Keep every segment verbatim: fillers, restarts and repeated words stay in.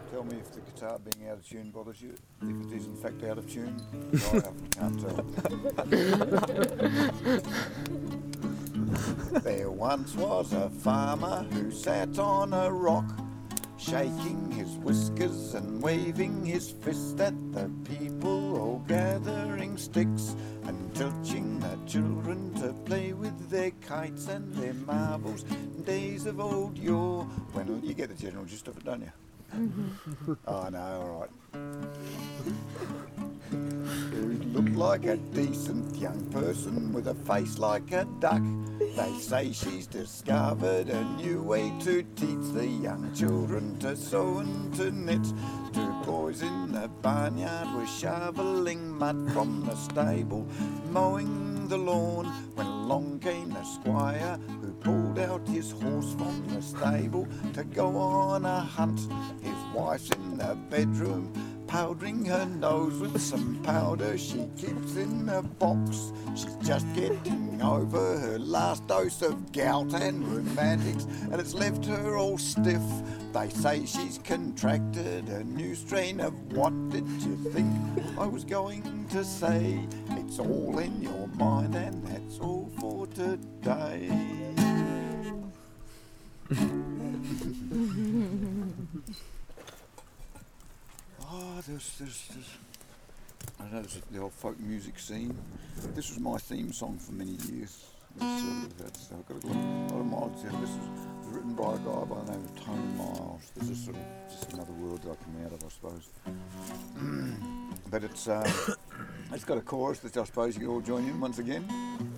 Tell me if the guitar being out of tune bothers you. If it is in fact out of tune, I often can't tell. There once was a farmer who sat on a rock, shaking his whiskers and waving his fist at the people, all gathering sticks and teaching the children to play with their kites and their marbles in days of old yore. When you get the general gist of it, don't you? Mm-hmm. Oh no, all right. He looked like a decent young person with a face like a duck. They say she's discovered a new way to teach the young children to sew and to knit. Two boys in the barnyard were shoveling mud from the stable, mowing the lawn, when along came the squire, who pulled out his horse from the stable to go on a hunt. His wife's in the bedroom, powdering her nose with some powder she keeps in a box. She's just getting over her last dose of gout and rheumatics, and it's left her all stiff. They say she's contracted a new strain of what did you think I was going to say? It's all in your mind, and that's all for today. Oh, there's, there's, there's, I know there's the old folk music scene. This was my theme song for many years. It's, uh, that's, I've got a lot of miles in. This was written by a guy by the name of Tony Miles. This is sort of just another world that I come out of, I suppose. But it's uh, it's got a chorus that I suppose you can all join in once again.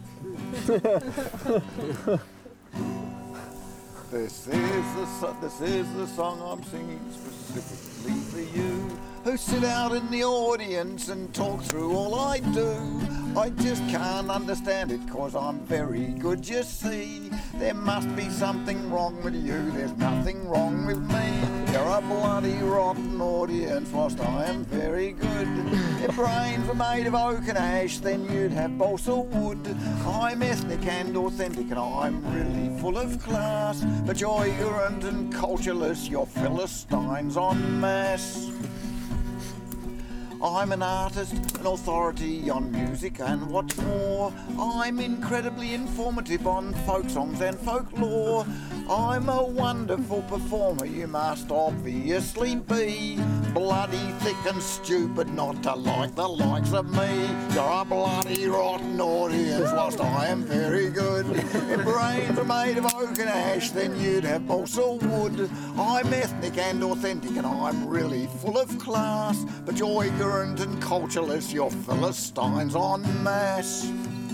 This is the so- this is the song I'm singing specifically for you, who sit out in the audience and talk through all I do. I just can't understand it, cause I'm very good, you see. There must be something wrong with you, there's nothing wrong with me. You're a bloody rotten audience, whilst I am very good. If brains were made of oak and ash, then you'd have balsa wood. I'm ethnic and authentic, and I'm really full of class. But you're ignorant and cultureless, you're Philistines en masse. I'm an artist, an authority on music and what's more, I'm incredibly informative on folk songs and folklore. I'm a wonderful performer, you must obviously be bloody thick and stupid not to like the likes of me. You're a bloody rotten audience, whilst I am very good. If brains were made of oak and ash, then you'd have balsa wood. I'm ethnic and authentic, and I'm really full of class. But you're ignorant and cultureless, you're Philistines en masse.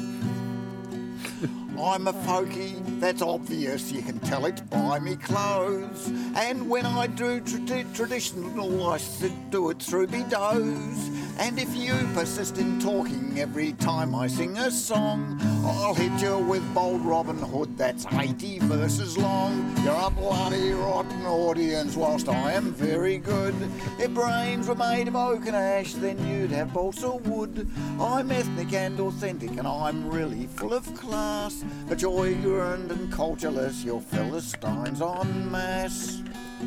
I'm a folkie, that's obvious, you can tell it by me clothes. And when I do tra- traditional, I do it through me doze. And if you persist in talking every time I sing a song, I'll hit you with Bold Robin Hood, that's eighty verses long. You're a bloody rotten audience, whilst I am very good. If brains were made of oak and ash, then you'd have balsa wood. I'm ethnic and authentic, and I'm really full of class. But you're ignorant and cultureless, you're Philistines en masse.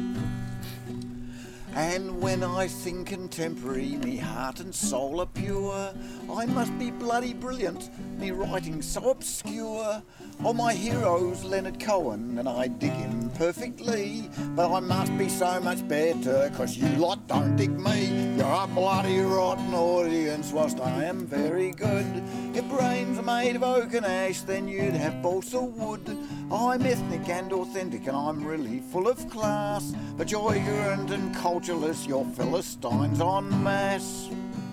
And when I sing contemporary, me heart and soul are pure. I must be bloody brilliant, me writing so obscure. Oh, my hero's Leonard Cohen, and I dig him perfectly. But I must be so much better, cause you lot don't dig me. You're a bloody rotten audience, whilst I am very good. If brains are made of oak and ash, then you'd have balsa wood. I'm ethnic and authentic, and I'm really full of class. But you're ignorant and cultureless, you're Philistines en masse.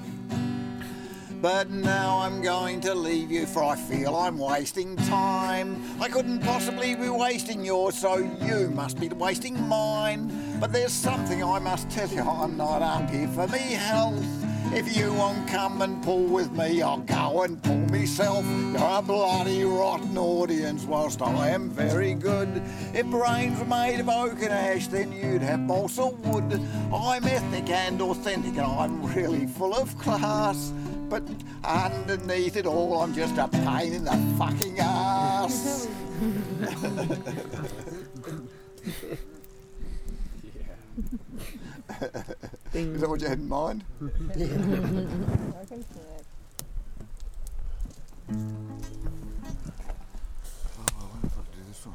But now I'm going to leave you, for I feel I'm wasting time. I couldn't possibly be wasting yours, so you must be wasting mine. But there's something I must tell you, I'm not hungry for me health. If you won't come and pull with me, I'll go and pull myself. You're a bloody rotten audience, whilst I am very good. If brains were made of oak and ash, then you'd have balsa wood. I'm ethnic and authentic, and I'm really full of class. But underneath it all, I'm just a pain in the fucking ass. Yeah. Is that what you had in mind? I think so. Oh, I wonder if I could do this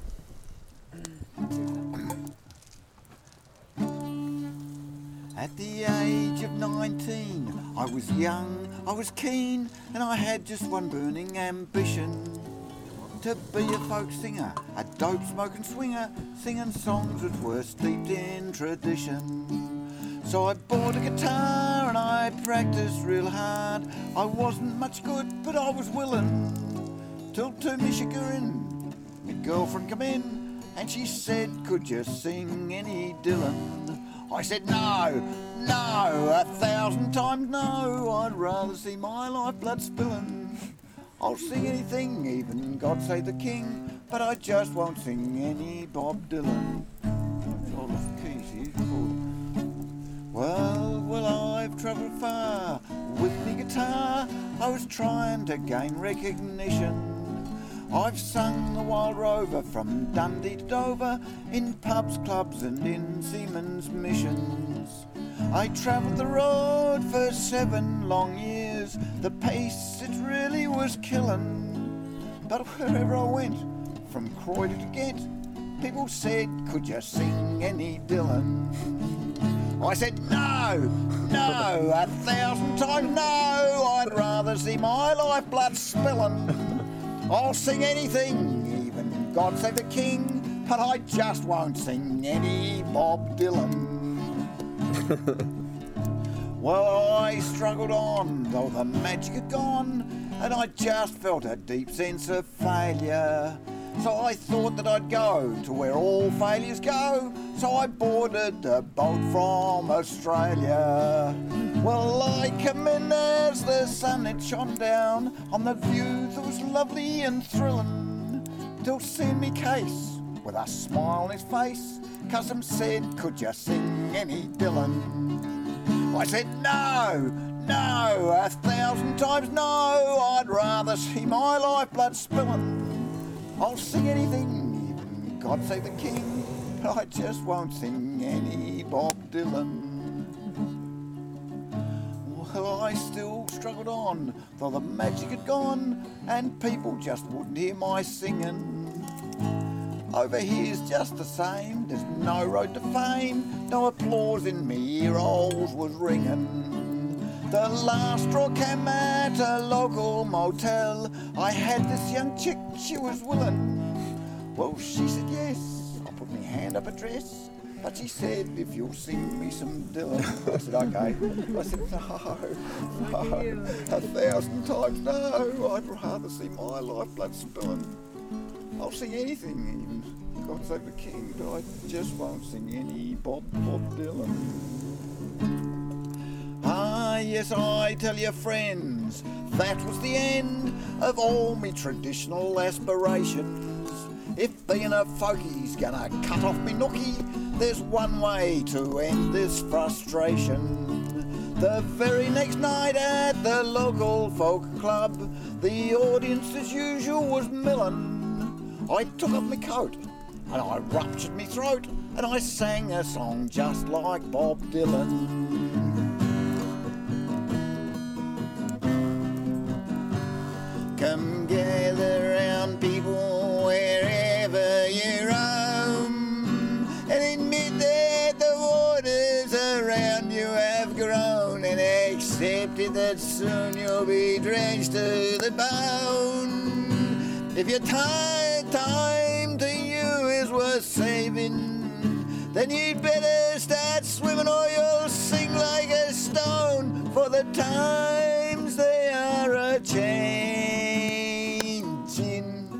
one. At the age of nineteen, I was young, I was keen, and I had just one burning ambition. To be a folk singer, a dope smoking swinger, singing songs which were steeped in tradition. So I bought a guitar and I practiced real hard. I wasn't much good, but I was willing. Till to me chagrin, my girlfriend come in and she said, could you sing any Dylan? I said, no, no, a thousand times no. I'd rather see my lifeblood spilling. I'll sing anything, even God Save the King, but I just won't sing any Bob Dylan. Oh, lost the keys here. Oh. Well, well, I've travelled far with me guitar. I was trying to gain recognition. I've sung the Wild Rover from Dundee to Dover, in pubs, clubs and in seamen's missions. I travelled the road for seven long years. The pace, it really was killing. But wherever I went, from Croydon to Ghent, people said, could you sing any Dylan? I said, no, no, a thousand times no. I'd rather see my lifeblood spilling. I'll sing anything, even God Save the King, but I just won't sing any Bob Dylan. Well, I struggled on, though the magic had gone, and I just felt a deep sense of failure. So I thought that I'd go to where all failures go, so I boarded a boat from Australia. Well, I come in as the sun had shone down on the view that was lovely and thrilling, till seeing me case, with a smile on his face, Custom said, could you sing any Dylan? I said, no, no, a thousand times no. I'd rather see my lifeblood spilling. I'll sing anything, even God Save the King, but I just won't sing any Bob Dylan. Well, I still struggled on, though the magic had gone, and people just wouldn't hear my singing. Over here's just the same, there's no road to fame, no applause in me ear holes was ringing. The last straw came at a local motel. I had this young chick, she was willing. Well, she said yes, I put my hand up her dress, but she said, if you'll sing me some Dylan. I said, okay. I said, no, no, a thousand times no. I'd rather see my lifeblood spilling. I'll sing anything, even God Save the King, but I just won't sing any Bob, Bob Dylan. Ah, yes, I tell you, friends, that was the end of all me traditional aspirations. If being a folkie's gonna cut off me nookie, there's one way to end this frustration. The very next night at the local folk club, the audience as usual was milling. I took off my coat and I ruptured my throat and I sang a song just like Bob Dylan. Come gather round, people, wherever you roam, and admit that the waters around you have grown, and accept it that soon you'll be drenched to the bone. If your time, time to you is worth saving, then you'd better start swimming or you'll sink like a stone, for the times they are a-changing.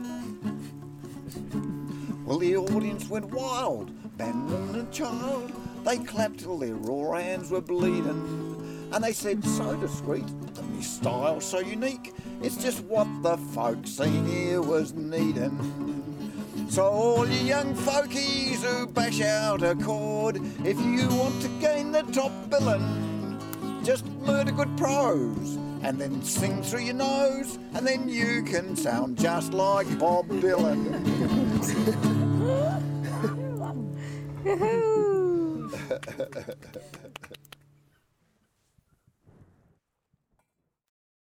Well, the audience went wild, man, woman and child. They clapped till their raw hands were bleeding. And they said, so discreet, and his style so unique, it's just what the folk scene here was needing. So all you young folkies who bash out a chord, if you want to gain the top billing, just murder good prose, and then sing through your nose, and then you can sound just like Bob Dylan. Woohoo!